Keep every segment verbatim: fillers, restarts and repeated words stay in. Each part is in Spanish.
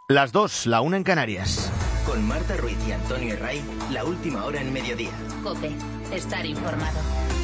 Las dos, la una en Canarias. Con Marta Ruiz y Antonio Herray, la última hora en mediodía. COPE, estar informado.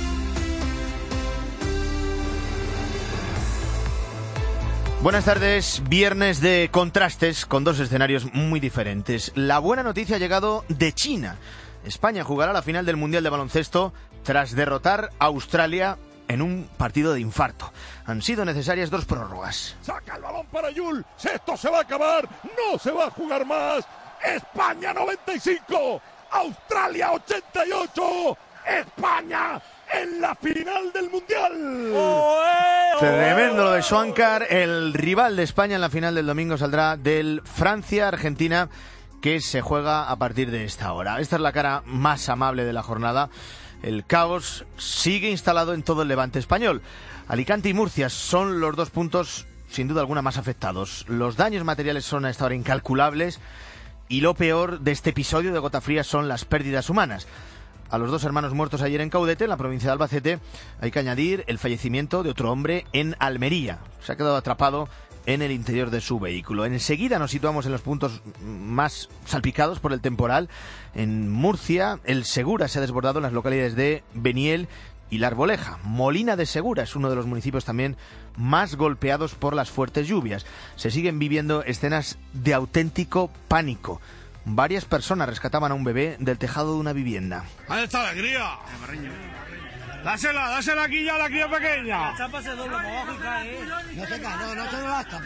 Buenas tardes, viernes de contrastes con dos escenarios muy diferentes. La buena noticia ha llegado de China. España jugará la final del Mundial de Baloncesto tras derrotar a Australia en un partido de infarto. Han sido necesarias dos prórrogas. Saca el balón para Yul. Esto se va a acabar. No se va a jugar más. España noventa y cinco. Australia ochenta y ocho. España en la final del Mundial. ¡Oe, oe, Tremendo lo de Schwankar. El rival de España en la final del domingo saldrá del Francia-Argentina, que se juega a partir de esta hora. Esta es la cara más amable de la jornada. El caos sigue instalado en todo el levante español. Alicante y Murcia son los dos puntos, sin duda alguna, más afectados. Los daños materiales son a esta hora incalculables y lo peor de este episodio de Gota Fría son las pérdidas humanas. A los dos hermanos muertos ayer en Caudete, en la provincia de Albacete, hay que añadir el fallecimiento de otro hombre en Almería. Se ha quedado atrapado en el interior de su vehículo. Enseguida nos situamos en los puntos más salpicados por el temporal. En Murcia, el Segura se ha desbordado en las localidades de Beniel y La Arboleja. Molina de Segura es uno de los municipios también más golpeados por las fuertes lluvias. Se siguen viviendo escenas de auténtico pánico. Varias personas rescataban a un bebé del tejado de una vivienda. ¡Ahí está la cría! ¡Dásela, dásela aquí ya a la cría pequeña! La chapa se dobla para abajo y cae, ¿eh? No se cae, no, no te lo lascas.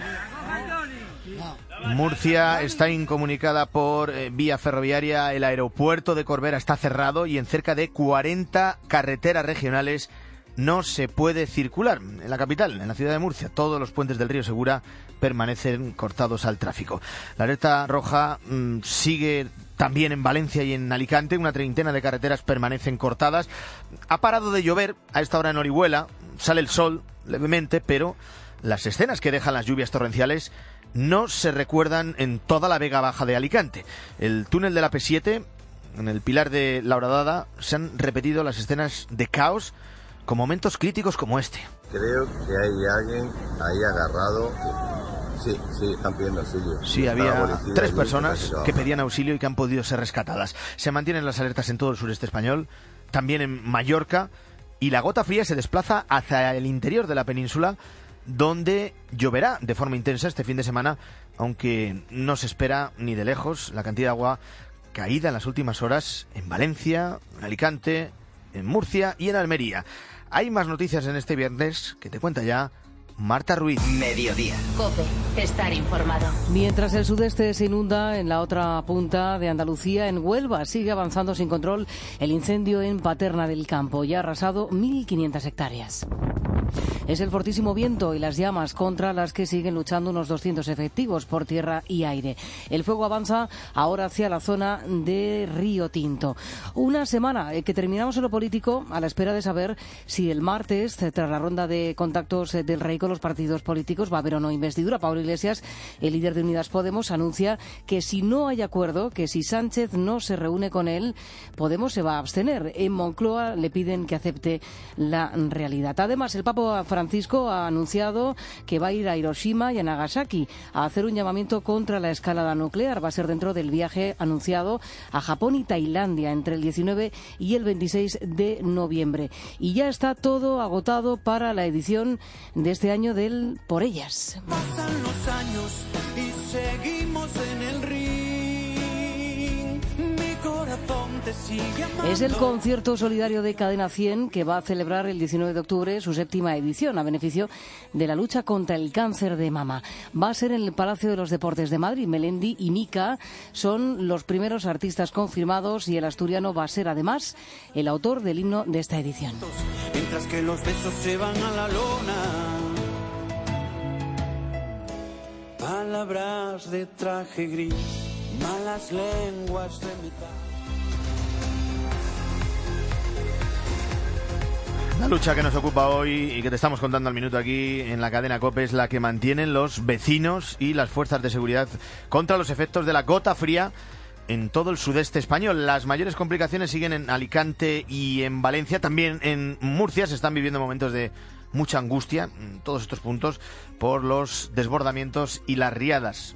Murcia está incomunicada por eh, vía ferroviaria. El aeropuerto de Corbera está cerrado y en cerca de cuarenta carreteras regionales no se puede circular. En la capital, en la ciudad de Murcia, todos los puentes del río Segura permanecen cortados al tráfico. La alerta roja mmm, sigue también en Valencia y en Alicante. Una treintena de carreteras permanecen cortadas. Ha parado de llover a esta hora en Orihuela. Sale el sol levemente, pero las escenas que dejan las lluvias torrenciales no se recuerdan en toda la Vega Baja de Alicante. El túnel de la P siete, en el Pilar de la Horadada, se han repetido las escenas de caos con momentos críticos como este. Creo que hay alguien ahí agarrado. Sí, sí, están pidiendo auxilio. Sí, había tres personas que pedían auxilio y que han podido ser rescatadas. Se mantienen las alertas en todo el sureste español, también en Mallorca, y la gota fría se desplaza hacia el interior de la península, donde lloverá de forma intensa este fin de semana, aunque no se espera ni de lejos la cantidad de agua caída en las últimas horas en Valencia, en Alicante, en Murcia y en Almería. Hay más noticias en este viernes que te cuenta ya Marta Ruiz. Mediodía. COPE, estar informado. Mientras el sudeste se inunda, en la otra punta de Andalucía, en Huelva, sigue avanzando sin control el incendio en Paterna del Campo. Ya ha arrasado mil quinientas hectáreas. Es el fortísimo viento y las llamas contra las que siguen luchando unos doscientos efectivos por tierra y aire. El fuego avanza ahora hacia la zona de Río Tinto. Una semana que terminamos en lo político a la espera de saber si el martes, tras la ronda de contactos del Rey con los partidos políticos, va a haber o no investidura. Pablo Iglesias, el líder de Unidas Podemos, anuncia que si no hay acuerdo, que si Sánchez no se reúne con él, Podemos se va a abstener. En Moncloa le piden que acepte la realidad. Además, el Papa Francisco ha anunciado que va a ir a Hiroshima y a Nagasaki a hacer un llamamiento contra la escalada nuclear. Va a ser dentro del viaje anunciado a Japón y Tailandia entre el diecinueve y el veintiséis de noviembre. Y ya está todo agotado para la edición de este año del Por Ellas. Pasan los años y seguimos en el ring. Mi corazón te sigue amando. Es el concierto solidario de Cadena cien que va a celebrar el diecinueve de octubre su séptima edición a beneficio de la lucha contra el cáncer de mama. Va a ser en el Palacio de los Deportes de Madrid. Melendi y Mika son los primeros artistas confirmados y el asturiano va a ser además el autor del himno de esta edición. Mientras que los besos se van a la lona. Palabras de traje gris, malas lenguas de metal. La lucha que nos ocupa hoy y que te estamos contando al minuto aquí en la cadena COPE es la que mantienen los vecinos y las fuerzas de seguridad contra los efectos de la gota fría en todo el sudeste español. Las mayores complicaciones siguen en Alicante y en Valencia. También en Murcia se están viviendo momentos de mucha angustia en todos estos puntos por los desbordamientos y las riadas.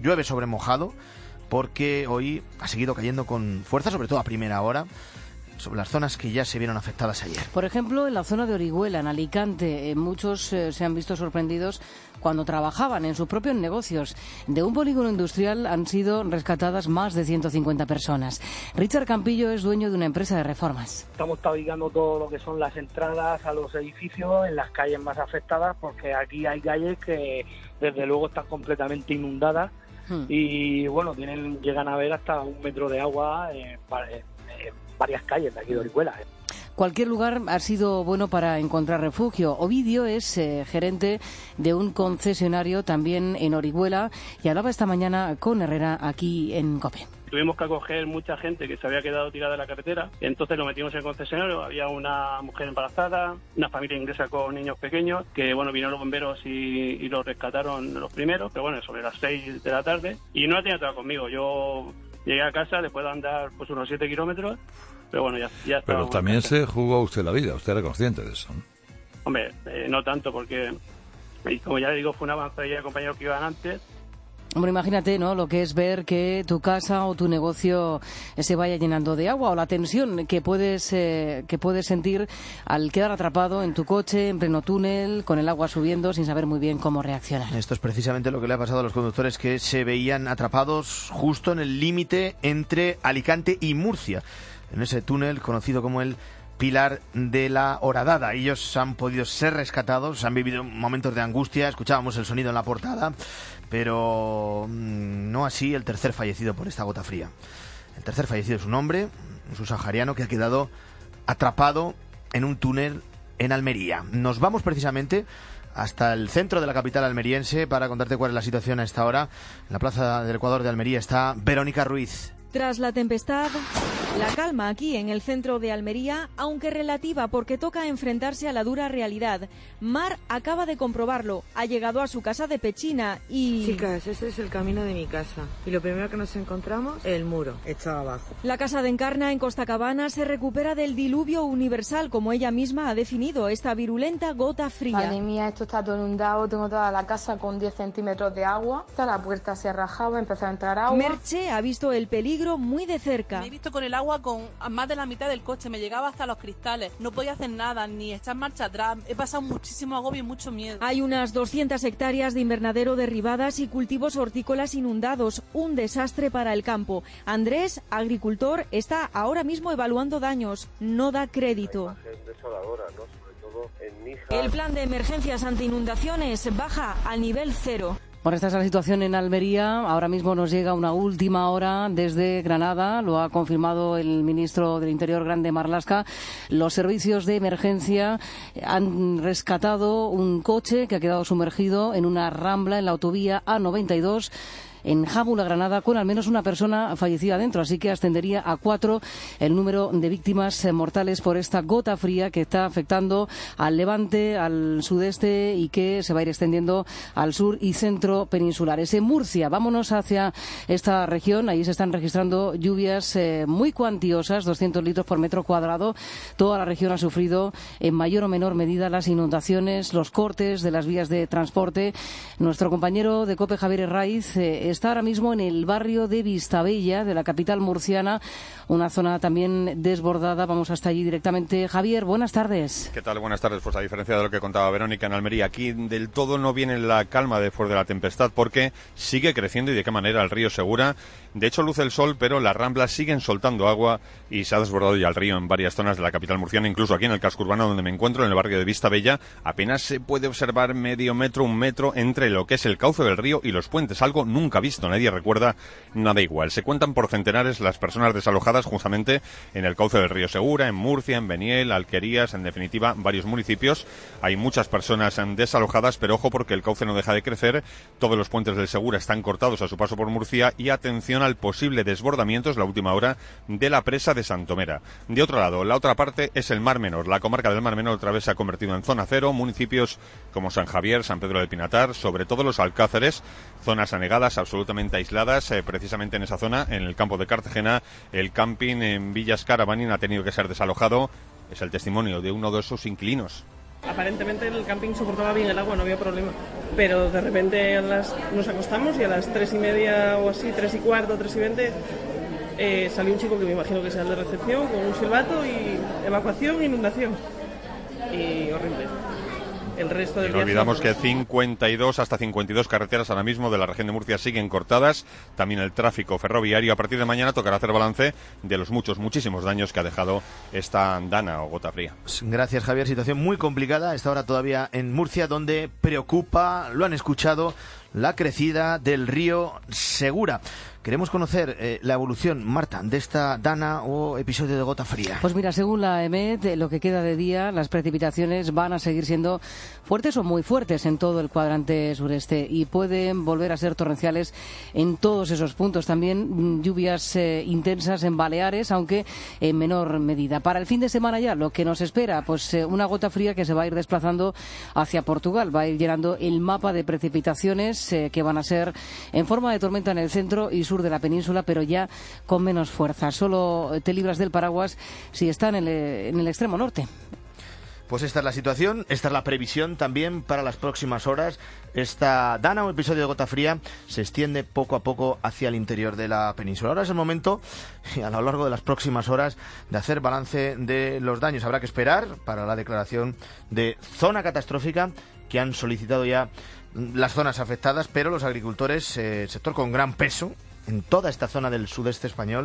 llueve sobre mojado, porque hoy ha seguido cayendo con fuerza, sobre todo a primera hora, sobre las zonas que ya se vieron afectadas ayer. Por ejemplo, en la zona de Orihuela, en Alicante, eh, muchos eh, se han visto sorprendidos cuando trabajaban en sus propios negocios. De un polígono industrial han sido rescatadas más de ciento cincuenta personas. Richard Campillo es dueño de una empresa de reformas. Estamos ubicando todo lo que son las entradas a los edificios en las calles más afectadas, porque aquí hay calles que desde luego están completamente inundadas hmm. y bueno, tienen llegan a ver hasta un metro de agua en, en, en varias calles de aquí de Orihuela. Cualquier lugar ha sido bueno para encontrar refugio. Ovidio es eh, gerente de un concesionario también en Orihuela y hablaba esta mañana con Herrera aquí en COPE. Tuvimos que acoger mucha gente que se había quedado tirada en la carretera, entonces lo metimos en el concesionario. Había una mujer embarazada, una familia inglesa con niños pequeños, que bueno, vinieron los bomberos y, y los rescataron los primeros, pero bueno, sobre las seis de la tarde, y no la tenía toda conmigo. Yo llegué a casa después de andar pues unos siete kilómetros, pero bueno, ya, ya estaba. Pero también se jugó usted la vida, usted era consciente de eso, ¿no? Hombre, eh, no tanto, porque, y como ya le digo, fue una avanzadilla de compañeros que iban antes. Hombre, imagínate, ¿no?, lo que es ver que tu casa o tu negocio se vaya llenando de agua, o la tensión que puedes eh, que puedes sentir al quedar atrapado en tu coche, en pleno túnel, con el agua subiendo, sin saber muy bien cómo reaccionar. Esto es precisamente lo que le ha pasado a los conductores que se veían atrapados justo en el límite entre Alicante y Murcia, en ese túnel conocido como el Pilar de la Horadada. Ellos han podido ser rescatados, han vivido momentos de angustia, escuchábamos el sonido en la portada, pero no así el tercer fallecido por esta gota fría. El tercer fallecido es un hombre, un sahariano que ha quedado atrapado en un túnel en Almería. Nos vamos precisamente hasta el centro de la capital almeriense para contarte cuál es la situación a esta hora. En la Plaza del Ecuador de Almería está Verónica Ruiz. Tras la tempestad, la calma aquí en el centro de Almería, aunque relativa porque toca enfrentarse a la dura realidad. Mar acaba de comprobarlo, ha llegado a su casa de Pechina y... Chicas, ese es el camino de mi casa. Y lo primero que nos encontramos, el muro, echado abajo. La casa de Encarna en Costacabana se recupera del diluvio universal, como ella misma ha definido esta virulenta gota fría. Madre mía, esto está todo inundado, tengo toda la casa con diez centímetros de agua. Hasta la puerta se ha rajado, ha empezado a entrar agua. Merche ha visto el peligro muy de cerca. Me he visto con el agua con más de la mitad del coche, me llegaba hasta los cristales, no podía hacer nada, ni echar marcha atrás, he pasado muchísimo agobio y mucho miedo. Hay unas doscientas hectáreas de invernadero derribadas y cultivos hortícolas inundados, un desastre para el campo. Andrés, agricultor, está ahora mismo evaluando daños, no da crédito. El plan de emergencias ante inundaciones baja al nivel cero. Bueno, esta es la situación en Almería. Ahora mismo nos llega una última hora desde Granada. Lo ha confirmado el ministro del Interior, Grande Marlaska. Los servicios de emergencia han rescatado un coche que ha quedado sumergido en una rambla en la autovía A noventa y dos en Jábula, Granada, con al menos una persona fallecida dentro, así que ascendería a cuatro el número de víctimas mortales por esta gota fría que está afectando al levante, al sudeste y que se va a ir extendiendo al sur y centro peninsulares. En Murcia, vámonos hacia esta región, ahí se están registrando lluvias eh, muy cuantiosas, doscientos litros por metro cuadrado. Toda la región ha sufrido en mayor o menor medida las inundaciones, los cortes de las vías de transporte. Nuestro compañero de COPE, Javier Herraiz, eh, está ahora mismo en el barrio de Vistabella, de la capital murciana, una zona también desbordada. Vamos hasta allí directamente. Javier, buenas tardes. ¿Qué tal? Buenas tardes. Pues a diferencia de lo que contaba Verónica en Almería, aquí del todo no viene la calma después de la tempestad, porque sigue creciendo y de qué manera el río Segura. De hecho, luce el sol, pero las ramblas siguen soltando agua y se ha desbordado ya el río en varias zonas de la capital murciana, incluso aquí en el casco urbano donde me encuentro, en el barrio de Vistabella. Apenas se puede observar medio metro, un metro entre lo que es el cauce del río y los puentes, algo nunca visto. Nadie recuerda nada igual. Se cuentan por centenares las personas desalojadas justamente en el cauce del río Segura, en Murcia, en Beniel, Alquerías, en definitiva, varios municipios. Hay muchas personas desalojadas, pero ojo porque el cauce no deja de crecer. Todos los puentes del Segura están cortados a su paso por Murcia y atención al posible desbordamiento, es la última hora, de la presa de Santomera. De otro lado, la otra parte es el Mar Menor. La comarca del Mar Menor otra vez se ha convertido en zona cero. Municipios como San Javier, San Pedro del Pinatar, sobre todo los Alcáceres, zonas anegadas, absolutamente aisladas. Eh, precisamente en esa zona, en el campo de Cartagena, el camping en Villas Caravaning ha tenido que ser desalojado. Es el testimonio de uno de esos inquilinos. Aparentemente el camping soportaba bien el agua, no había problema. Pero de repente a las, nos acostamos y a las tres y media o así, tres y cuarto, tres y veinte, eh, salió un chico que me imagino que sea el de recepción con un silbato y evacuación, inundación. Y horrible. El resto del y no día olvidamos que cincuenta y dos hasta cincuenta y dos carreteras ahora mismo de la región de Murcia siguen cortadas. También el tráfico ferroviario. A partir de mañana tocará hacer balance de los muchos, muchísimos daños que ha dejado esta Dana o gota fría. Gracias, Javier. Situación muy complicada a esta hora todavía en Murcia, donde preocupa, lo han escuchado, la crecida del río Segura. Queremos conocer eh, la evolución, Marta, de esta Dana o episodio de gota fría. Pues mira, según la EMET, lo que queda de día, las precipitaciones van a seguir siendo fuertes o muy fuertes en todo el cuadrante sureste y pueden volver a ser torrenciales en todos esos puntos. También lluvias eh, intensas en Baleares, aunque en menor medida. Para el fin de semana ya, lo que nos espera, pues eh, una gota fría que se va a ir desplazando hacia Portugal, va a ir llenando el mapa de precipitaciones eh, que van a ser en forma de tormenta en el centro y sur de la península, pero ya con menos fuerza. Solo te libras del paraguas si está en el, en el extremo norte. Pues esta es la situación, esta es la previsión también para las próximas horas. Esta Dana o episodio de gota fría se extiende poco a poco hacia el interior de la península. Ahora es el momento, a lo largo de las próximas horas, de hacer balance de los daños. Habrá que esperar para la declaración de zona catastrófica que han solicitado ya las zonas afectadas, pero los agricultores, eh, sector con gran peso en toda esta zona del sudeste español,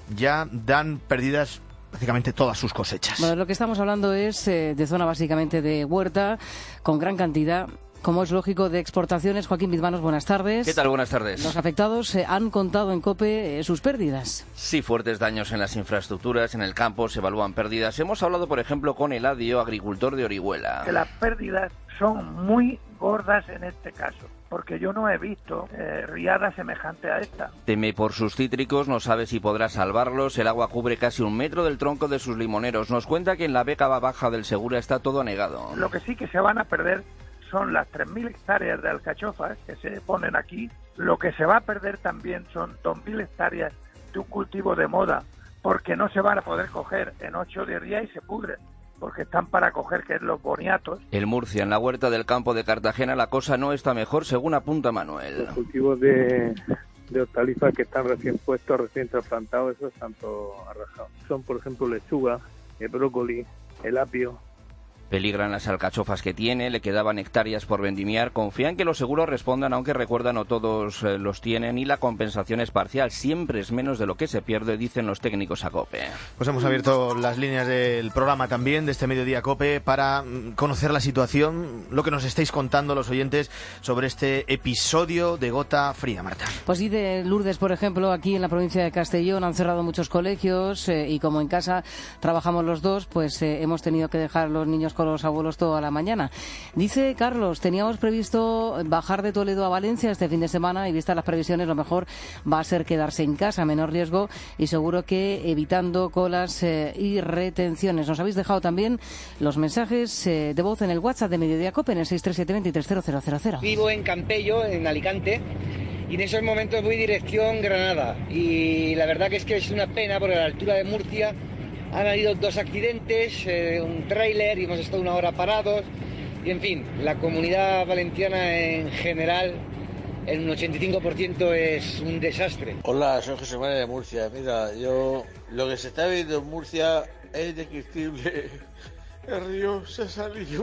ya dan perdidas prácticamente todas sus cosechas. Bueno, lo que estamos hablando es eh, de zona básicamente de huerta, con gran cantidad, como es lógico, de exportaciones. Joaquín Bizmanos, buenas tardes. ¿Qué tal? Buenas tardes. Los afectados eh, han contado en COPE eh, sus pérdidas. Sí, fuertes daños en las infraestructuras, en el campo, se evalúan pérdidas. Hemos hablado, por ejemplo, con Eladio, agricultor de Orihuela. Que las pérdidas son muy gordas en este caso, porque yo no he visto eh, riada semejante a esta. Teme por sus cítricos, no sabe si podrá salvarlos. El agua cubre casi un metro del tronco de sus limoneros. Nos cuenta que en la Vega baja del Segura está todo anegado. Lo que sí que se van a perder son las tres mil hectáreas de alcachofas que se ponen aquí. Lo que se va a perder también son dos mil hectáreas de un cultivo de moda, porque no se van a poder coger en ocho de días y se pudren, porque están para coger, que es los boniatos. En Murcia, en la huerta del campo de Cartagena, la cosa no está mejor, según apunta Manuel. Los cultivos de, de hortalizas que están recién puestos, recién trasplantados, esos están todos arrasados. Son, por ejemplo, lechuga, el brócoli, el apio. Peligran las alcachofas que tiene, le quedaban hectáreas por vendimiar. Confían que los seguros respondan, aunque recuerdan no todos eh, los tienen, y la compensación es parcial. Siempre es menos de lo que se pierde, dicen los técnicos a COPE. Pues hemos abierto las líneas del programa también, de este Mediodía COPE, para conocer la situación, lo que nos estáis contando los oyentes sobre este episodio de gota fría, Marta. Pues sí, de Lourdes, por ejemplo, aquí en la provincia de Castellón han cerrado muchos colegios eh, y como en casa trabajamos los dos, pues eh, hemos tenido que dejar a los niños con los abuelos toda la mañana. Dice Carlos, teníamos previsto bajar de Toledo a Valencia este fin de semana y vistas las previsiones lo mejor va a ser quedarse en casa, menor riesgo y seguro que evitando colas eh, y retenciones. Nos habéis dejado también los mensajes eh, de voz en el WhatsApp de Mediodía COPE en el seis tres siete dos tres cero cero cero cero. Vivo en Campello, en Alicante, y en esos momentos voy dirección Granada y la verdad que es que es una pena porque a la altura de Murcia han habido dos accidentes, eh, un tráiler y hemos estado una hora parados. Y en fin, la comunidad valenciana en general, en un ochenta y cinco por ciento es un desastre. Hola, soy José María de Murcia. Mira, yo lo que se está viendo en Murcia es indescriptible. El río se ha salido.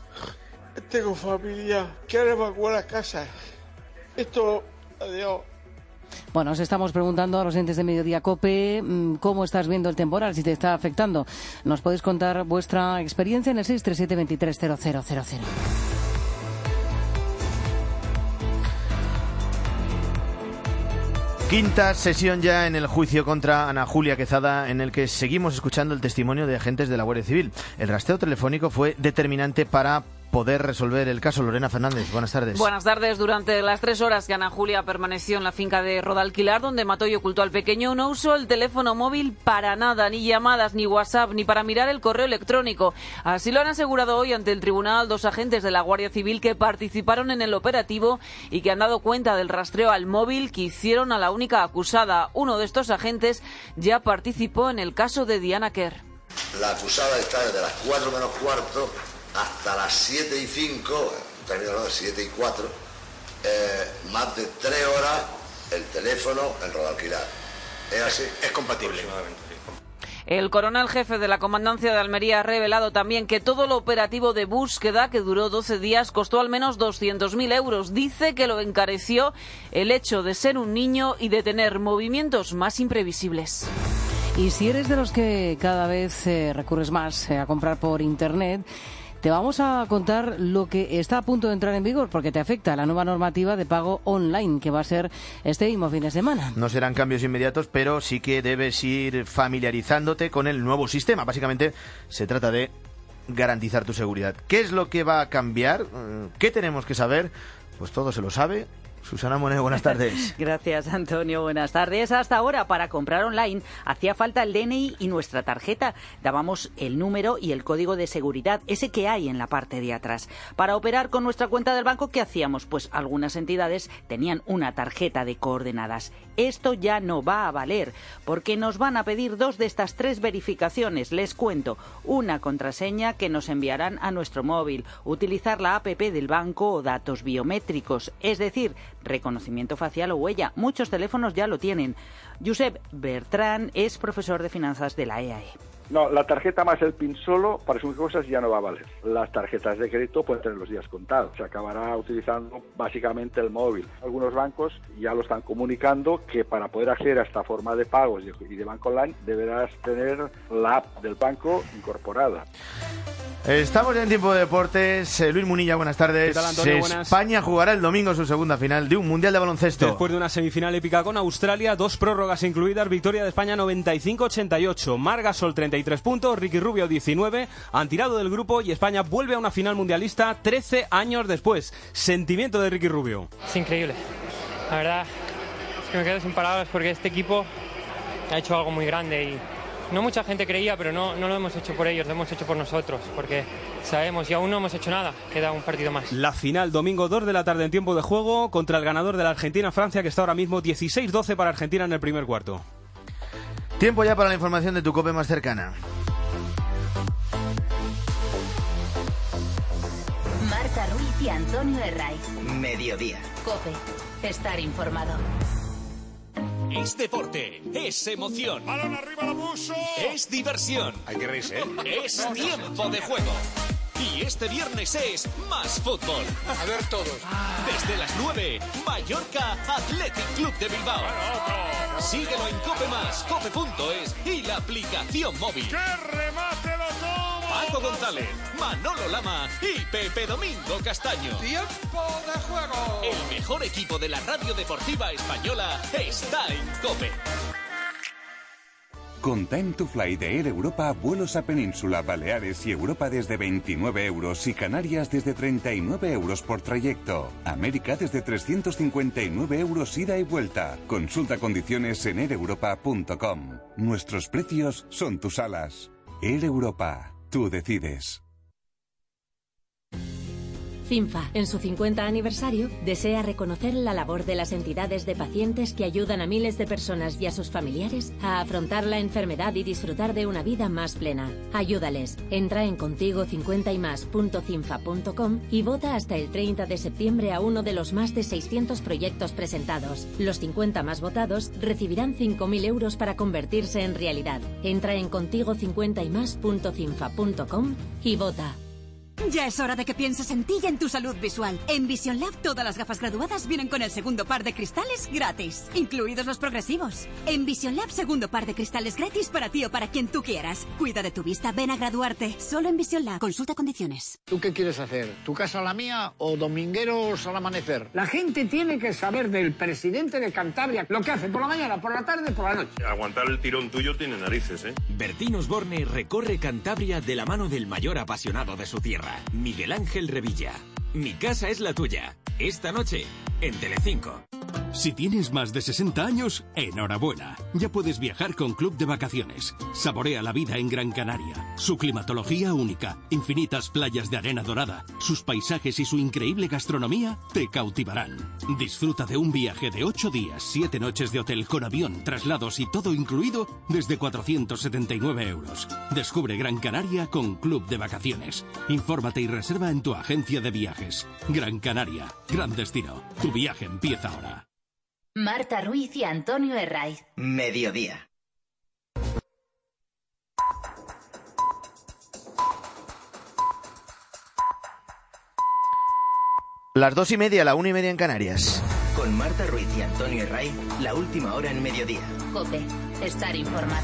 Tengo familia. Quiero evacuar las casas. Esto, adiós. Bueno, os estamos preguntando a los entes de Mediodía COPE cómo estás viendo el temporal, si te está afectando. Nos podéis contar vuestra experiencia en el seis tres siete dos tres cero cero cero cero. Quinta sesión ya en el juicio contra Ana Julia Quezada, en el que seguimos escuchando el testimonio de agentes de la Guardia Civil. El rastreo telefónico fue determinante para poder resolver el caso. Lorena Fernández, buenas tardes. Buenas tardes. Durante las tres horas que Ana Julia permaneció en la finca de Rodalquilar, donde mató y ocultó al pequeño, no usó el teléfono móvil para nada, ni llamadas, ni WhatsApp, ni para mirar el correo electrónico. Así lo han asegurado hoy ante el tribunal dos agentes de la Guardia Civil que participaron en el operativo y que han dado cuenta del rastreo al móvil que hicieron a la única acusada. Uno de estos agentes ya participó en el caso de Diana Kerr. La acusada está desde las cuatro menos cuarto hasta las siete y cinco, terminado las siete y cuatro, eh, más de tres horas el teléfono en Rodalquilar. ¿Es así? Es compatible. El coronel jefe de la Comandancia de Almería ha revelado también que todo el operativo de búsqueda, que duró doce días, costó al menos doscientos mil euros. Dice que lo encareció el hecho de ser un niño y de tener movimientos más imprevisibles. Y si eres de los que cada vez eh, recurres más eh, a comprar por Internet, te vamos a contar lo que está a punto de entrar en vigor, porque te afecta la nueva normativa de pago online, que va a ser este mismo fin de semana. No serán cambios inmediatos, pero sí que debes ir familiarizándote con el nuevo sistema. Básicamente se trata de garantizar tu seguridad. ¿Qué es lo que va a cambiar? ¿Qué tenemos que saber? Pues todo se lo sabe Susana Moneo, buenas tardes. Gracias, Antonio. Buenas tardes. Hasta ahora, para comprar online, hacía falta el D N I y nuestra tarjeta. Dábamos el número y el código de seguridad, ese que hay en la parte de atrás. Para operar con nuestra cuenta del banco, ¿qué hacíamos? Pues algunas entidades tenían una tarjeta de coordenadas. Esto ya no va a valer, porque nos van a pedir dos de estas tres verificaciones. Les cuento. Una contraseña que nos enviarán a nuestro móvil, utilizar la app del banco o datos biométricos, es decir, reconocimiento facial o huella. Muchos teléfonos ya lo tienen. Josep Bertran es profesor de finanzas de la E A E. No, la tarjeta más el PIN solo para sus cosas ya no va a valer. Las tarjetas de crédito pueden tener los días contados. Se acabará utilizando básicamente el móvil. Algunos bancos ya lo están comunicando que para poder acceder a esta forma de pagos y de banco online deberás tener la app del banco incorporada. Estamos ya en tiempo de deportes. Eh, Luis Munilla, buenas tardes. ¿Qué tal, Antonio? Buenas. España jugará el domingo su segunda final de un Mundial de Baloncesto. Después de una semifinal épica con Australia, dos prórrogas incluidas, victoria de España noventa y cinco a ochenta y ocho. Mar Gasol treinta y tres puntos, Ricky Rubio diecinueve, han tirado del grupo y España vuelve a una final mundialista trece años después. Sentimiento de Ricky Rubio. Es increíble. La verdad es que me quedo sin palabras porque este equipo ha hecho algo muy grande y no mucha gente creía, pero no, no lo hemos hecho por ellos, lo hemos hecho por nosotros, porque sabemos y aún no hemos hecho nada, queda un partido más. La final, domingo dos de la tarde en tiempo de juego, contra el ganador de la Argentina-Francia, que está ahora mismo dieciséis doce para Argentina en el primer cuarto. Tiempo ya para la información de tu COPE más cercana. Marta Ruiz y Antonio Herraiz. Mediodía. COPE. Estar informado. Es deporte, es emoción. ¡Balón arriba, la puso! Es diversión. Hay que reírse, ¿eh? Es tiempo de juego. Y este viernes es más fútbol. A ver todos. Desde las nueve, Mallorca Athletic Club de Bilbao. Síguelo en Cope Más, cope punto es y la aplicación móvil. ¡Qué remate lo tomo! Paco González, Manolo Lama y Pepe Domingo Castaño. ¡Tiempo de juego! El mejor equipo de la radio deportiva española está en Cope. Con Time to Fly de Air Europa, vuelos a Península, Baleares y Europa desde veintinueve euros y Canarias desde treinta y nueve euros por trayecto. América desde trescientos cincuenta y nueve euros ida y vuelta. Consulta condiciones en air europa punto com. Nuestros precios son tus alas. Air Europa, tú decides. CINFA, en su cincuenta aniversario, desea reconocer la labor de las entidades de pacientes que ayudan a miles de personas y a sus familiares a afrontar la enfermedad y disfrutar de una vida más plena. Ayúdales. Entra en contigo cincuenta y más punto cinfa punto com y vota hasta el treinta de septiembre a uno de los más de seiscientos proyectos presentados. Los cincuenta más votados recibirán cinco mil euros para convertirse en realidad. Entra en contigo cincuenta y más punto cinfa punto com y vota. Ya es hora de que pienses en ti y en tu salud visual. En Vision Lab todas las gafas graduadas vienen con el segundo par de cristales gratis, incluidos los progresivos. En Vision Lab segundo par de cristales gratis para ti o para quien tú quieras. Cuida de tu vista, ven a graduarte. Solo en Vision Lab. Consulta condiciones. ¿Tú qué quieres hacer? ¿Tu casa a la mía o domingueros al amanecer? La gente tiene que saber del presidente de Cantabria lo que hace por la mañana, por la tarde, por la noche. Aguantar el tirón tuyo tiene narices, ¿eh? Bertín Osborne recorre Cantabria de la mano del mayor apasionado de su tierra, Miguel Ángel Revilla. Mi casa es la tuya. Esta noche, en Telecinco. Si tienes más de sesenta años, enhorabuena. Ya puedes viajar con Club de Vacaciones. Saborea la vida en Gran Canaria. Su climatología única, infinitas playas de arena dorada, sus paisajes y su increíble gastronomía te cautivarán. Disfruta de un viaje de ocho días, siete noches de hotel con avión, traslados y todo incluido desde cuatrocientos setenta y nueve euros. Descubre Gran Canaria con Club de Vacaciones. Infórmate y reserva en tu agencia de viajes. Gran Canaria, gran destino. Tu viaje empieza ahora. Marta Ruiz y Antonio Herraiz. Mediodía. Las dos y media, la una y media en Canarias. Con Marta Ruiz y Antonio Herraiz, la última hora en mediodía. COPE. Estar informado.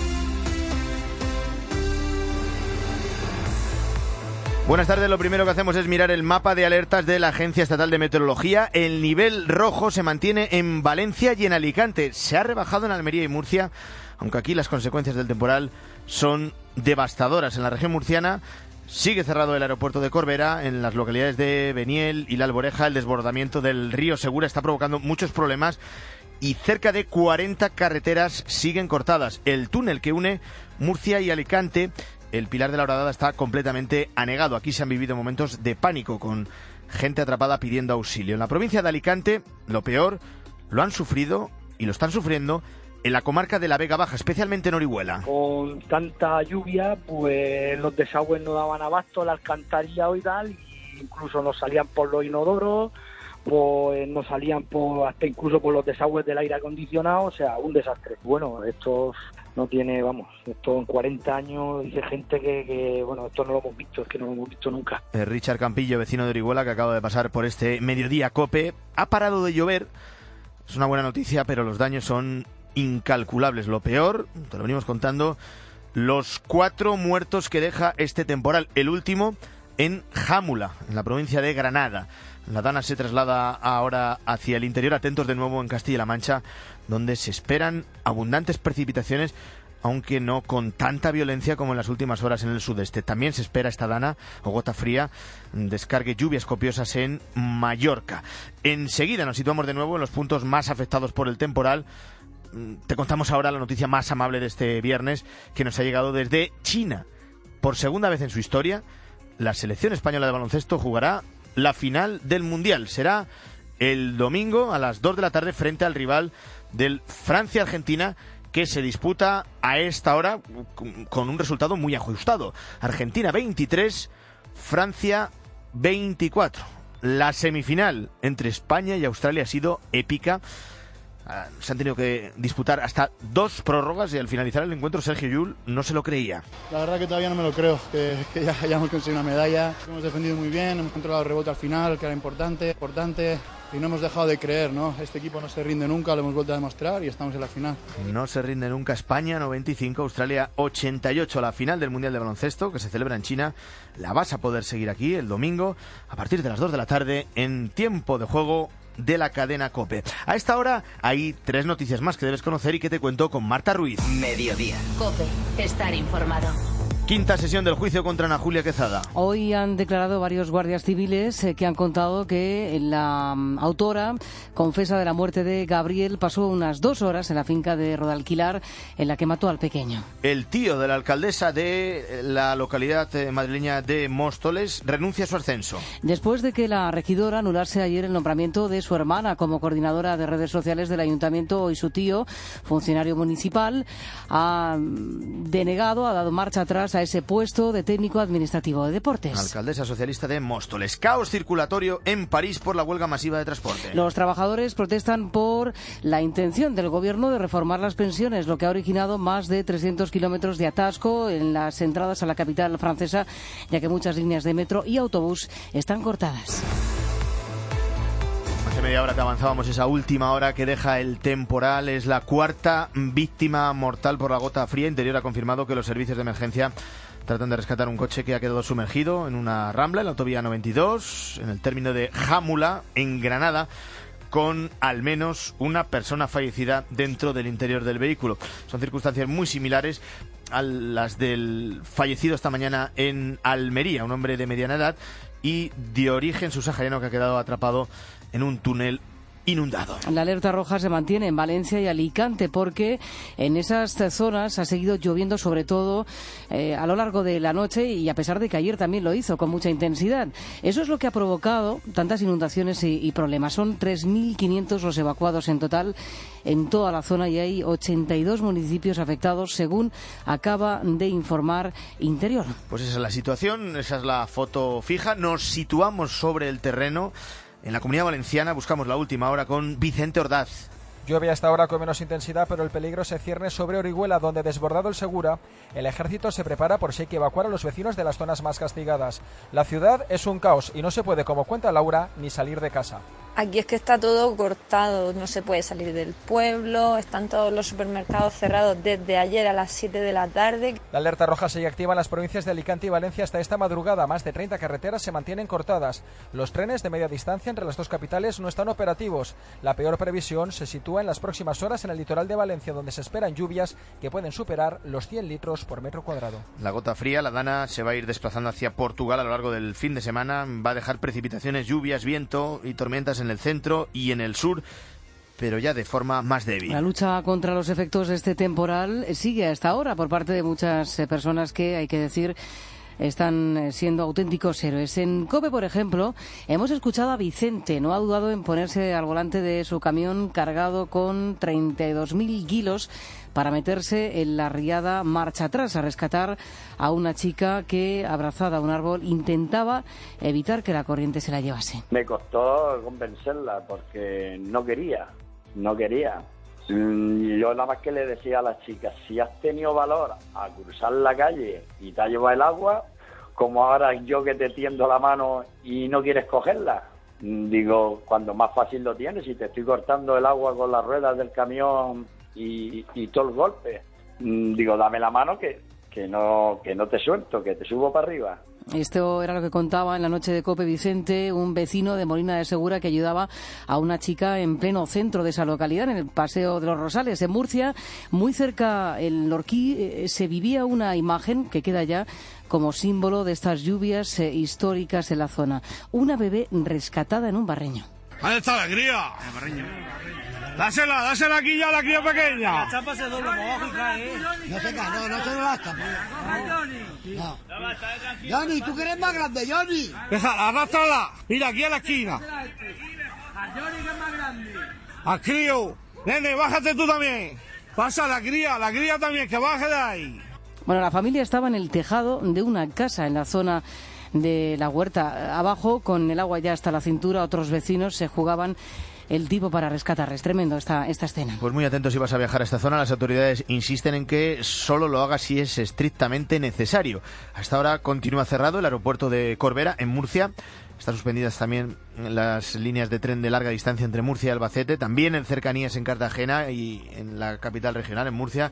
Buenas tardes, lo primero que hacemos es mirar el mapa de alertas de la Agencia Estatal de Meteorología. El nivel rojo se mantiene en Valencia y en Alicante. Se ha rebajado en Almería y Murcia, aunque aquí las consecuencias del temporal son devastadoras. En la región murciana sigue cerrado el aeropuerto de Corbera. En las localidades de Beniel y La Alboreja el desbordamiento del río Segura está provocando muchos problemas y cerca de cuarenta carreteras siguen cortadas. El túnel que une Murcia y Alicante, el Pilar de la Horadada, está completamente anegado. Aquí se han vivido momentos de pánico con gente atrapada pidiendo auxilio. En la provincia de Alicante, lo peor lo han sufrido y lo están sufriendo en la comarca de la Vega Baja, especialmente en Orihuela. Con tanta lluvia, pues los desagües no daban abasto, la alcantarilla y tal, y incluso nos salían por los inodoros, pues nos salían por, hasta incluso por los desagües del aire acondicionado, o sea, un desastre. Bueno, esto no tiene, vamos, esto en cuarenta años dice gente que, que, bueno, esto no lo hemos visto, es que no lo hemos visto nunca. Eh, Richard Campillo, vecino de Orihuela, que acaba de pasar por este mediodía COPE, ha parado de llover, es una buena noticia, pero los daños son incalculables. Lo peor, te lo venimos contando, los cuatro muertos que deja este temporal, el último en Jámula, en la provincia de Granada. La Dana se traslada ahora hacia el interior, atentos de nuevo en Castilla-La Mancha, donde se esperan abundantes precipitaciones, aunque no con tanta violencia como en las últimas horas en el sudeste. También se espera esta dana o gota fría, descargue lluvias copiosas en Mallorca. Enseguida nos situamos de nuevo en los puntos más afectados por el temporal. Te contamos ahora la noticia más amable de este viernes, que nos ha llegado desde China. Por segunda vez en su historia, la selección española de baloncesto jugará la final del Mundial. Será el domingo a las dos de la tarde frente al rival del Francia-Argentina, que se disputa a esta hora con un resultado muy ajustado. Argentina veintitrés, Francia veinticuatro. La semifinal entre España y Australia ha sido épica. Se han tenido que disputar hasta dos prórrogas y al finalizar el encuentro Sergio Llull no se lo creía. La verdad que todavía no me lo creo, que, que ya hayamos conseguido una medalla. Hemos defendido muy bien, hemos controlado el rebote al final, que era importante, importante, y no hemos dejado de creer, ¿no? Este equipo no se rinde nunca, lo hemos vuelto a demostrar y estamos en la final. No se rinde nunca. España noventa y cinco, Australia ochenta y ocho. La final del Mundial de Baloncesto, que se celebra en China, la vas a poder seguir aquí el domingo a partir de las dos de la tarde en tiempo de juego de la cadena COPE. A esta hora hay tres noticias más que debes conocer y que te cuento con Marta Ruiz. Mediodía. COPE. Estar informado. Quinta sesión del juicio contra Ana Julia Quezada. Hoy han declarado varios guardias civiles eh, que han contado que la um, autora confesa de la muerte de Gabriel pasó unas dos horas en la finca de Rodalquilar en la que mató al pequeño. El tío de la alcaldesa de la localidad eh, madrileña de Móstoles renuncia a su ascenso. Después de que la regidora anulase ayer el nombramiento de su hermana como coordinadora de redes sociales del ayuntamiento, y su tío, funcionario municipal, ha denegado, ha dado marcha atrás a ese puesto de técnico administrativo de deportes. Alcaldesa socialista de Móstoles. Caos circulatorio en París por la huelga masiva de transporte. Los trabajadores protestan por la intención del gobierno de reformar las pensiones, lo que ha originado más de trescientos kilómetros de atasco en las entradas a la capital francesa, ya que muchas líneas de metro y autobús están cortadas. Hace media hora que avanzábamos esa última hora que deja el temporal. Es la cuarta víctima mortal por la gota fría. Interior ha confirmado que los servicios de emergencia tratan de rescatar un coche que ha quedado sumergido en una rambla en la autovía noventa y dos, en el término de Jámula, en Granada, con al menos una persona fallecida dentro del interior del vehículo. Son circunstancias muy similares a las del fallecido esta mañana en Almería, un hombre de mediana edad y de origen subsahariano que ha quedado atrapado en un túnel inundado. La alerta roja se mantiene en Valencia y Alicante porque en esas zonas ha seguido lloviendo sobre todo eh, a lo largo de la noche y a pesar de que ayer también lo hizo con mucha intensidad. Eso es lo que ha provocado tantas inundaciones y, y problemas. Son tres mil quinientos los evacuados en total en toda la zona y hay ochenta y dos municipios afectados según acaba de informar Interior. Pues esa es la situación, esa es la foto fija. Nos situamos sobre el terreno. En la Comunidad Valenciana buscamos la última hora con Vicente Ordaz. Llueve hasta ahora con menos intensidad, pero el peligro se cierne sobre Orihuela, donde, desbordado el Segura, el ejército se prepara por si hay que evacuar a los vecinos de las zonas más castigadas. La ciudad es un caos y no se puede, como cuenta Laura, ni salir de casa. Aquí es que está todo cortado, no se puede salir del pueblo, están todos los supermercados cerrados desde ayer a las siete de la tarde. La alerta roja sigue activa en las provincias de Alicante y Valencia hasta esta madrugada. Más de treinta carreteras se mantienen cortadas. Los trenes de media distancia entre las dos capitales no están operativos. La peor previsión se sitúa en las próximas horas en el litoral de Valencia, donde se esperan lluvias que pueden superar los cien litros por metro cuadrado. La gota fría, la Dana, se va a ir desplazando hacia Portugal a lo largo del fin de semana. Va a dejar precipitaciones, lluvias, viento y tormentas en el centro y en el sur, pero ya de forma más débil. La lucha contra los efectos de este temporal sigue hasta ahora por parte de muchas eh, personas que, hay que decir, están siendo auténticos héroes. En COPE, por ejemplo, hemos escuchado a Vicente. No ha dudado en ponerse al volante de su camión cargado con treinta y dos mil kilos para meterse en la riada marcha atrás a rescatar a una chica que, abrazada a un árbol, intentaba evitar que la corriente se la llevase. Me costó convencerla porque no quería, no quería. Yo nada más que le decía a la chica, si has tenido valor a cruzar la calle y te ha llevado el agua, como ahora yo que te tiendo la mano y no quieres cogerla. Digo, cuando más fácil lo tienes, si te estoy cortando el agua con las ruedas del camión y, y todo el golpe. Digo, dame la mano que, que, no, que no te suelto, que te subo para arriba. Esto era lo que contaba en la noche de COPE Vicente, un vecino de Molina de Segura que ayudaba a una chica en pleno centro de esa localidad, en el Paseo de los Rosales, en Murcia. Muy cerca, en Lorquí, eh, se vivía una imagen que queda ya como símbolo de estas lluvias eh, históricas en la zona. Una bebé rescatada en un barreño. ¿Dónde está la cría? El barreño. Dásela, dásela aquí ya a la cría pequeña. La chapa se dobla para abajo y cae, ¿eh? No se cae, no, no se basta. No. Johnny, tú que eres más grande, Johnny. Déjala, arrástrala. Mira, aquí a la esquina. A Johnny, que es más grande. Al crío. Nene, bájate tú también. Pasa la cría, la cría también, que baje de ahí. Bueno, la familia estaba en el tejado de una casa en la zona de la huerta. Abajo, con el agua ya hasta la cintura, otros vecinos se jugaban el tipo para rescatar. Es tremendo esta, esta escena. Pues muy atentos si vas a viajar a esta zona. Las autoridades insisten en que solo lo hagas si es estrictamente necesario. Hasta ahora continúa cerrado el aeropuerto de Corbera, en Murcia. Están suspendidas también las líneas de tren de larga distancia entre Murcia y Albacete, también en cercanías en Cartagena y en la capital regional, en Murcia.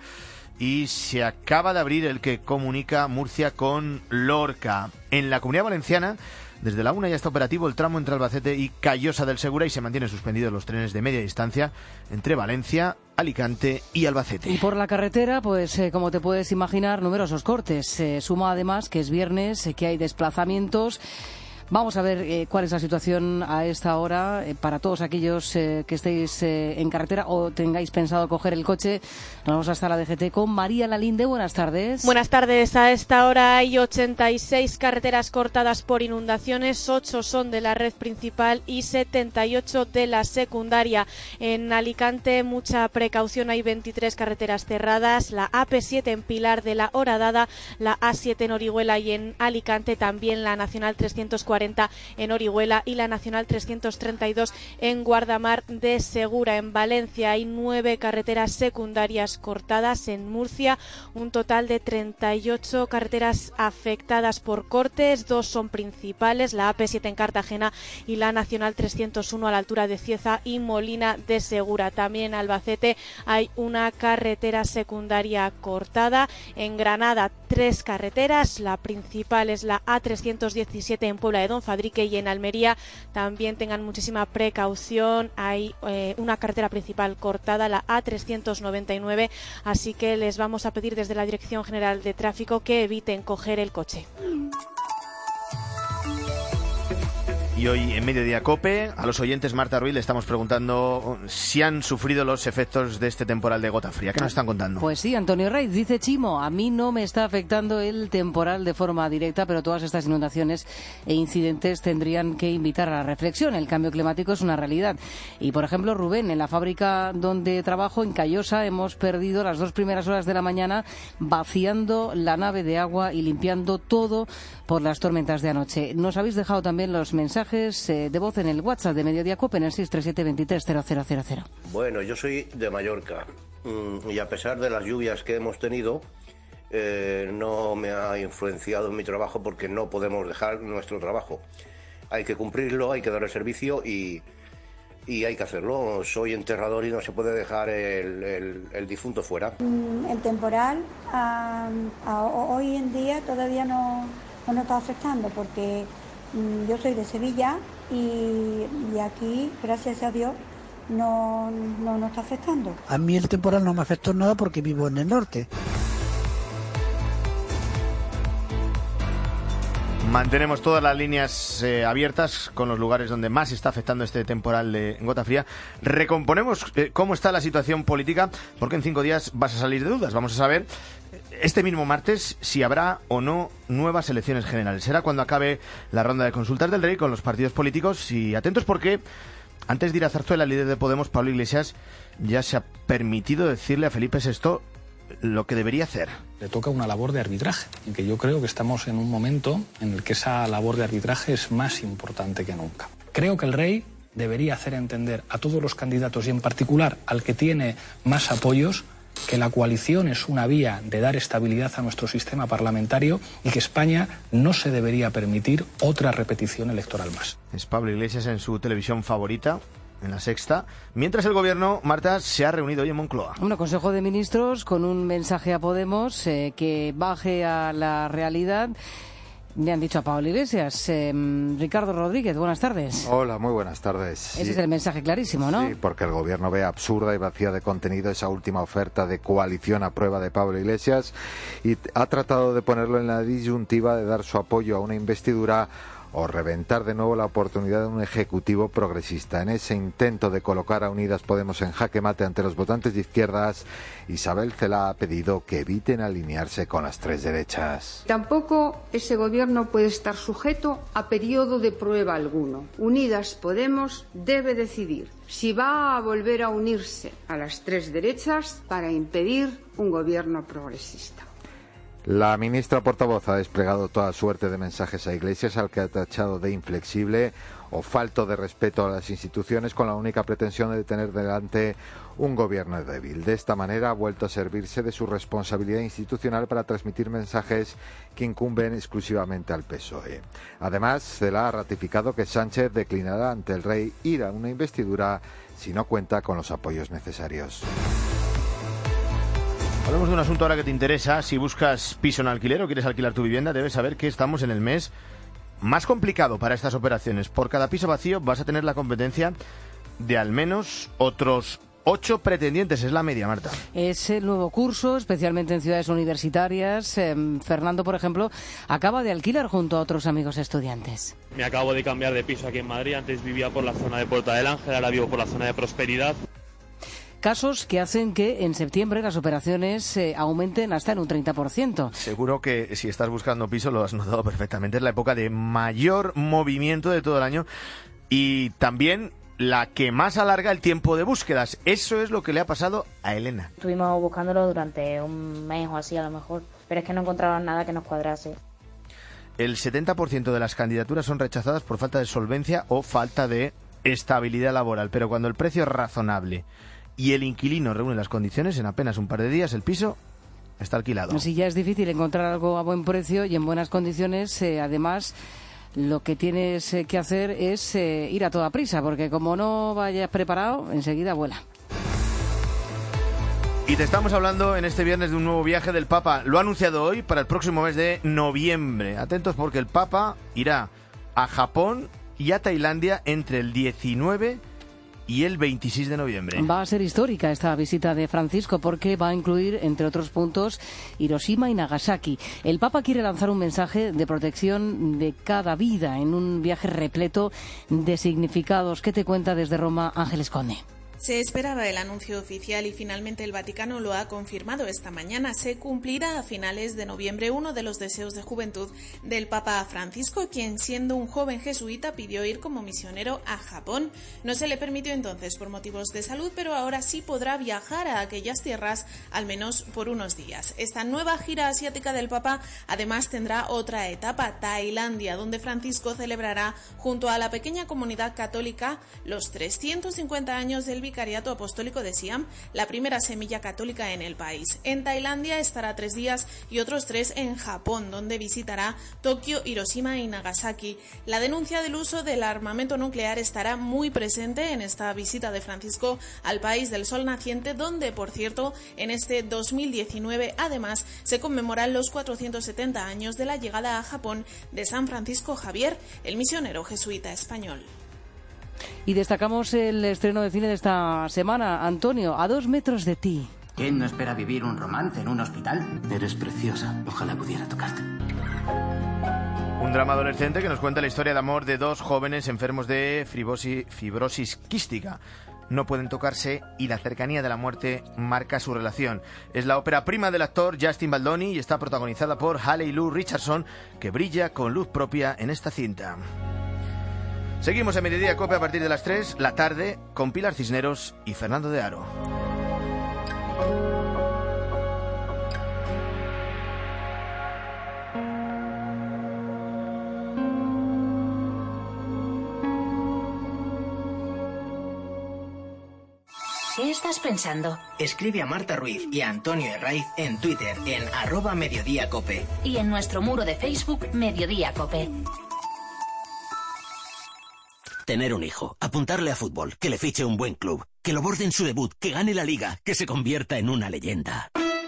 Y se acaba de abrir el que comunica Murcia con Lorca. En la Comunidad Valenciana, desde la una ya está operativo el tramo entre Albacete y Callosa del Segura y se mantienen suspendidos los trenes de media distancia entre Valencia, Alicante y Albacete. Y por la carretera, pues eh, como te puedes imaginar, numerosos cortes. Se eh, suma además que es viernes, eh, que hay desplazamientos. Vamos a ver eh, cuál es la situación a esta hora eh, para todos aquellos eh, que estéis eh, en carretera o tengáis pensado coger el coche. Nos vamos hasta la D G T con María Lalinde. Buenas tardes. Buenas tardes. A esta hora hay ochenta y seis carreteras cortadas por inundaciones, ocho son de la red principal y setenta y ocho de la secundaria. En Alicante mucha precaución, hay veintitrés carreteras cerradas, la A P siete en Pilar de la Horadada, la A siete en Orihuela y en Alicante, también la Nacional trescientos cuarenta en Orihuela y la Nacional trescientos treinta y dos en Guardamar de Segura. En Valencia hay nueve carreteras secundarias cortadas. En Murcia un total de treinta y ocho carreteras afectadas por cortes, dos son principales, la A P siete en Cartagena y la Nacional trescientos uno a la altura de Cieza y Molina de Segura. También en Albacete hay una carretera secundaria cortada. En Granada tres carreteras, la principal es la A trescientos diecisiete en Puebla de Don Fadrique y en Almería también tengan muchísima precaución, hay eh, una carretera principal cortada, la A trescientos noventa y nueve, así que les vamos a pedir desde la Dirección General de Tráfico que eviten coger el coche. Y Y hoy en Mediodía Cope, a los oyentes Marta Ruiz le estamos preguntando si han sufrido los efectos de este temporal de gota fría. ¿Qué nos están contando? Pues sí, Antonio Raiz dice: Chimo, a mí no me está afectando el temporal de forma directa, pero todas estas inundaciones e incidentes tendrían que invitar a la reflexión. El cambio climático es una realidad. Y, por ejemplo, Rubén, en la fábrica donde trabajo, en Callosa, hemos perdido las dos primeras horas de la mañana vaciando la nave de agua y limpiando todo por las tormentas de anoche. Nos habéis dejado también los mensajes de voz en el WhatsApp de Mediodía Cope en el seis tres siete, veintitrés, cero cero cero cero. Bueno, yo soy de Mallorca y a pesar de las lluvias que hemos tenido, eh, no me ha influenciado en mi trabajo porque no podemos dejar nuestro trabajo. Hay que cumplirlo, hay que dar el servicio y, y hay que hacerlo. Soy enterrador y no se puede dejar el, el, el difunto fuera. El temporal a, a, hoy en día todavía no, no nos está afectando porque yo soy de Sevilla y, y aquí, gracias a Dios, no, no nos está afectando. A mí el temporal no me afectó nada porque vivo en el norte. Mantenemos todas las líneas eh, abiertas con los lugares donde más está afectando este temporal de gota fría. Recomponemos eh, cómo está la situación política, porque en cinco días vas a salir de dudas. Vamos a saber este mismo martes si habrá o no nuevas elecciones generales. Será cuando acabe la ronda de consultas del Rey con los partidos políticos. Y atentos porque antes de ir a Zarzuela, el líder de Podemos, Pablo Iglesias, ya se ha permitido decirle a Felipe sexto lo que debería hacer. Le toca una labor de arbitraje, en que yo creo que estamos en un momento en el que esa labor de arbitraje es más importante que nunca. Creo que el Rey debería hacer entender a todos los candidatos y en particular al que tiene más apoyos que la coalición es una vía de dar estabilidad a nuestro sistema parlamentario y que España no se debería permitir otra repetición electoral más. Es Pablo Iglesias en su televisión favorita, en La Sexta, mientras el gobierno, Marta, se ha reunido hoy en Moncloa. Un Consejo de Ministros con un mensaje a Podemos eh, que baje a la realidad. Me han dicho a Pablo Iglesias. Eh, Ricardo Rodríguez, buenas tardes. Hola, muy buenas tardes. Ese sí. es el mensaje clarísimo, ¿no? Sí, porque el gobierno ve absurda y vacía de contenido esa última oferta de coalición a prueba de Pablo Iglesias y ha tratado de ponerlo en la disyuntiva de dar su apoyo a una investidura o reventar de nuevo la oportunidad de un ejecutivo progresista. En ese intento de colocar a Unidas Podemos en jaque mate ante los votantes de izquierdas, Isabel Celaá ha pedido que eviten alinearse con las tres derechas. Tampoco ese gobierno puede estar sujeto a periodo de prueba alguno. Unidas Podemos debe decidir si va a volver a unirse a las tres derechas para impedir un gobierno progresista. La ministra portavoz ha desplegado toda suerte de mensajes a Iglesias, al que ha tachado de inflexible o falto de respeto a las instituciones, con la única pretensión de tener delante un gobierno débil. De esta manera ha vuelto a servirse de su responsabilidad institucional para transmitir mensajes que incumben exclusivamente al P S O E. Además, Celaá ha ratificado que Sánchez declinará ante el Rey ir a una investidura si no cuenta con los apoyos necesarios. Hablamos de un asunto ahora que te interesa. Si buscas piso en alquiler o quieres alquilar tu vivienda, debes saber que estamos en el mes más complicado para estas operaciones. Por cada piso vacío vas a tener la competencia de al menos otros ocho pretendientes. Es la media, Marta. Es el nuevo curso, especialmente en ciudades universitarias. Eh, Fernando, por ejemplo, acaba de alquilar junto a otros amigos estudiantes. Me acabo de cambiar de piso aquí en Madrid. Antes vivía por la zona de Puerta del Ángel, ahora vivo por la zona de Prosperidad. Casos que hacen que en septiembre las operaciones eh, aumenten hasta en un treinta por ciento. Seguro que si estás buscando piso lo has notado perfectamente. Es la época de mayor movimiento de todo el año y también la que más alarga el tiempo de búsquedas. Eso es lo que le ha pasado a Elena. Estuvimos buscándolo durante un mes o así a lo mejor, pero es que no encontraban nada que nos cuadrase. El setenta por ciento de las candidaturas son rechazadas por falta de solvencia o falta de estabilidad laboral, pero cuando el precio es razonable y el inquilino reúne las condiciones, en apenas un par de días el piso está alquilado. Si ya es difícil encontrar algo a buen precio y en buenas condiciones, eh, además lo que tienes eh, que hacer es eh, ir a toda prisa, porque como no vayas preparado, enseguida vuela. Y te estamos hablando en este viernes de un nuevo viaje del Papa. Lo ha anunciado hoy para el próximo mes de noviembre. Atentos porque el Papa irá a Japón y a Tailandia entre el diecinueve y el veintiséis de noviembre. Va a ser histórica esta visita de Francisco porque va a incluir, entre otros puntos, Hiroshima y Nagasaki. El Papa quiere lanzar un mensaje de protección de cada vida en un viaje repleto de significados. ¿Qué te cuenta desde Roma Ángeles Conde? Se esperaba el anuncio oficial y finalmente el Vaticano lo ha confirmado esta mañana. Se cumplirá a finales de noviembre uno de los deseos de juventud del Papa Francisco, quien siendo un joven jesuita pidió ir como misionero a Japón. No se le permitió entonces por motivos de salud, pero ahora sí podrá viajar a aquellas tierras al menos por unos días. Esta nueva gira asiática del Papa además tendrá otra etapa, Tailandia, donde Francisco celebrará junto a la pequeña comunidad católica los trescientos cincuenta años del Vicariato Apostólico de Siam, la primera semilla católica en el país. En Tailandia estará tres días y otros tres en Japón, donde visitará Tokio, Hiroshima y Nagasaki. La denuncia del uso del armamento nuclear estará muy presente en esta visita de Francisco al país del sol naciente, donde, por cierto, en este dos mil diecinueve, además, se conmemoran los cuatrocientos setenta años de la llegada a Japón de San Francisco Javier, el misionero jesuita español. Y destacamos el estreno de cine de esta semana. Antonio, A dos metros de ti. ¿Quién no espera vivir un romance en un hospital? Eres preciosa. Ojalá pudiera tocarte. Un drama adolescente que nos cuenta la historia de amor de dos jóvenes enfermos de fibrosis, fibrosis quística. No pueden tocarse y la cercanía de la muerte marca su relación. Es la ópera prima del actor Justin Baldoni y está protagonizada por Haley Lu Richardson, que brilla con luz propia en esta cinta. Seguimos a Mediodía Cope a partir de las tres, la tarde, con Pilar Cisneros y Fernando de Aro. ¿Qué estás pensando? Escribe a Marta Ruiz y a Antonio Herraiz en Twitter en arroba Mediodía Cope. Y en nuestro muro de Facebook, Mediodía Cope. Tener un hijo, apuntarle a fútbol, que le fiche un buen club, que lo borde en su debut, que gane la liga, que se convierta en una leyenda.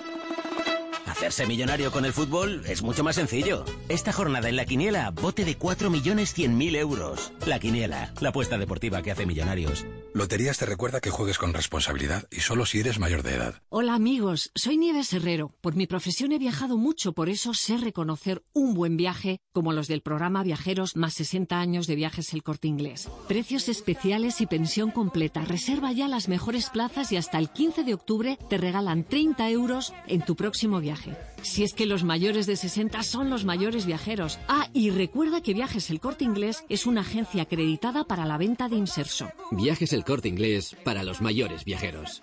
Hacerse millonario con el fútbol es mucho más sencillo. Esta jornada en La Quiniela, bote de cuatro millones cien mil euros. La Quiniela, la apuesta deportiva que hace millonarios. Loterías te recuerda que juegues con responsabilidad y solo si eres mayor de edad. Hola amigos, soy Nieves Herrero. Por mi profesión he viajado mucho, por eso sé reconocer un buen viaje como los del programa Viajeros más sesenta años de Viajes El Corte Inglés. Precios especiales y pensión completa. Reserva ya las mejores plazas y hasta el quince de octubre te regalan treinta euros en tu próximo viaje. Si es que los mayores de sesenta son los mayores viajeros. Ah, y recuerda que Viajes El Corte Inglés es una agencia acreditada para la venta de inserso. Viajes El Corte Inglés para los mayores viajeros.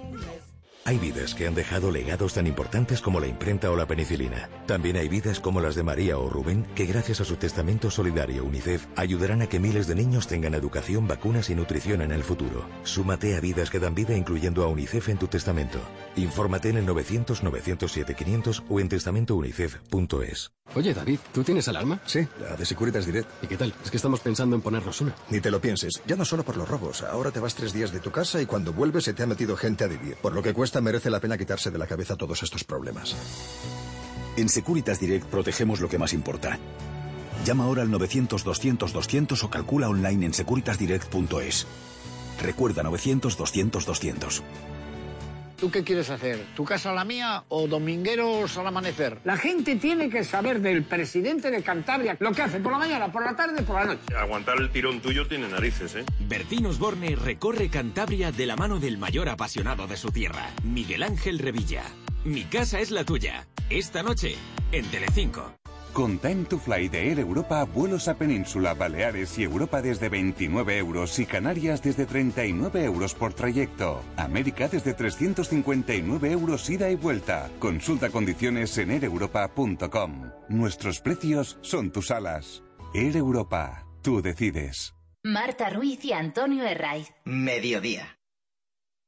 Hay vidas que han dejado legados tan importantes como la imprenta o la penicilina. También hay vidas como las de María o Rubén, que gracias a su testamento solidario UNICEF ayudarán a que miles de niños tengan educación, vacunas y nutrición en el futuro. Súmate a Vidas que dan vida incluyendo a UNICEF en tu testamento. Infórmate en el novecientos, novecientos siete, quinientos o en testamento unicef punto es. Oye, David, ¿tú tienes alarma? Sí, la de Securitas Direct. ¿Y qué tal? Es que estamos pensando en ponernos una. Ni te lo pienses. Ya no solo por los robos. Ahora te vas tres días de tu casa y cuando vuelves se te ha metido gente a vivir. Por lo que cuesta, merece la pena quitarse de la cabeza todos estos problemas. En Securitas Direct protegemos lo que más importa. Llama ahora al novecientos, doscientos, doscientos o calcula online en securitas direct punto es. Recuerda novecientos, doscientos, doscientos. ¿Tú qué quieres hacer? ¿Tu casa a la mía o domingueros al amanecer? La gente tiene que saber del presidente de Cantabria lo que hace por la mañana, por la tarde, por la noche. Aguantar el tirón tuyo tiene narices, ¿eh? Bertín Osborne recorre Cantabria de la mano del mayor apasionado de su tierra, Miguel Ángel Revilla. Mi casa es la tuya. Esta noche, en Telecinco. Con Time to Fly de Air Europa, vuelos a Península, Baleares y Europa desde veintinueve euros y Canarias desde treinta y nueve euros por trayecto. América desde trescientos cincuenta y nueve euros ida y vuelta. Consulta condiciones en air europa punto com. Nuestros precios son tus alas. Air Europa, tú decides. Marta Ruiz y Antonio Herraiz. Mediodía.